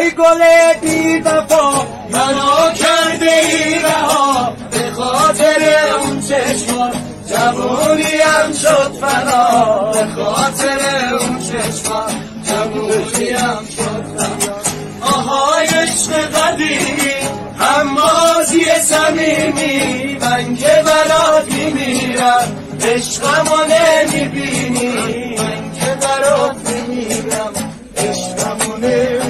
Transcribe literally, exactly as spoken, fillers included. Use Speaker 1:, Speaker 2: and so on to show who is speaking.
Speaker 1: ای گل بی وفا منو کرده ای رها، به خاطر اون چشمات جوونیم شد فنا، به خاطر اون چشمات جوونیم شد فنا. آهای عشق قدیمی همازی صمیمی، من که برات میمیرم عشقمو نمیبینی، من که برات میمیرم عشقمو نمیبینی.